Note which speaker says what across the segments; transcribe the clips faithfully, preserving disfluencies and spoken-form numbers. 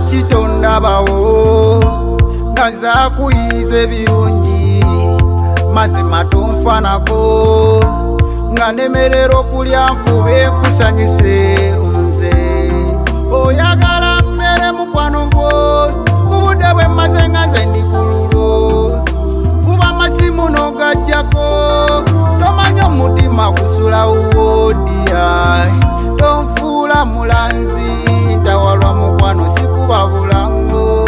Speaker 1: chitondabawo ngaza kuyize birungi mazima tonfanako nga nemerero kulya nfube kusanyuse unze oyagala mmere mukwano gwo kubude bwe maze nga nze ndikululo kuba masimu n'ogajjako tomanya omutima gusula uwodiya tonfuula mulanzi ntawalwa mukwano sikuba bulango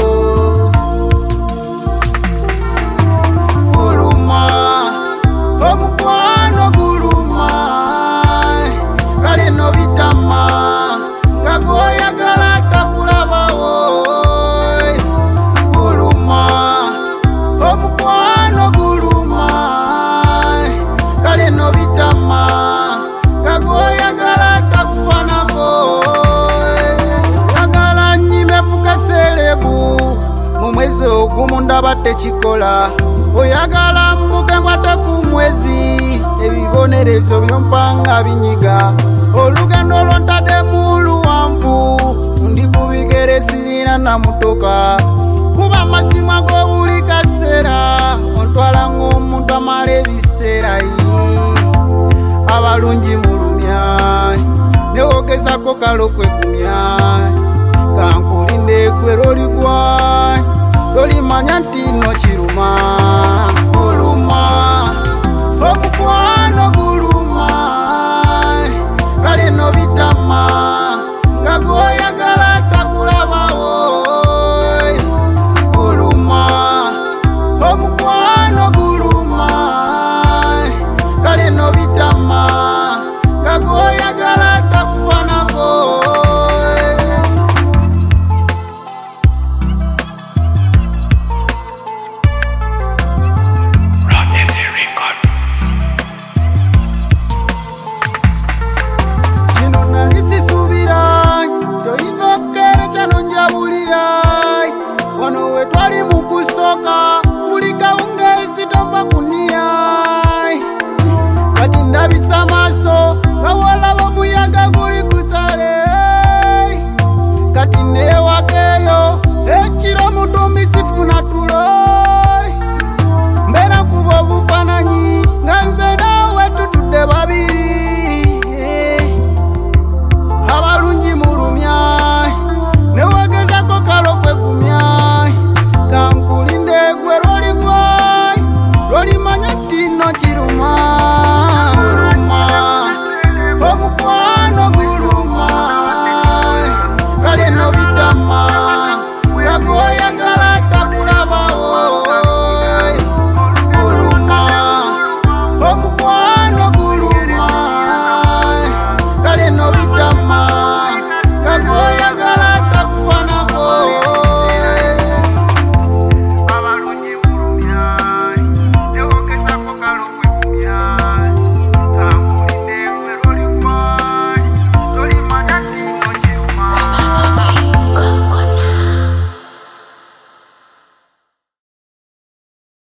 Speaker 1: guluma omukwano guluma kale no bitama nga gwoyagala takulabawo guluma omukwano guluma kale no bitama nga gwoyagala takufanako yagala nyime fukaselebu mu mwezi ogumu ndaba tekikola oyagala mbuke nkwate ku mwezi ebibonerezo byompanga binyiga olugendo lwontadde mu luwanvu ndi ku bigere sirina na mutoka kuba masimu ago buli kaseera ontwala ng'omuntu amala ebiseera abalungi mulumya newogezako kalo kwegumya kankulinde gwe loligwa lolimanya nti no kiruma oluma omukwa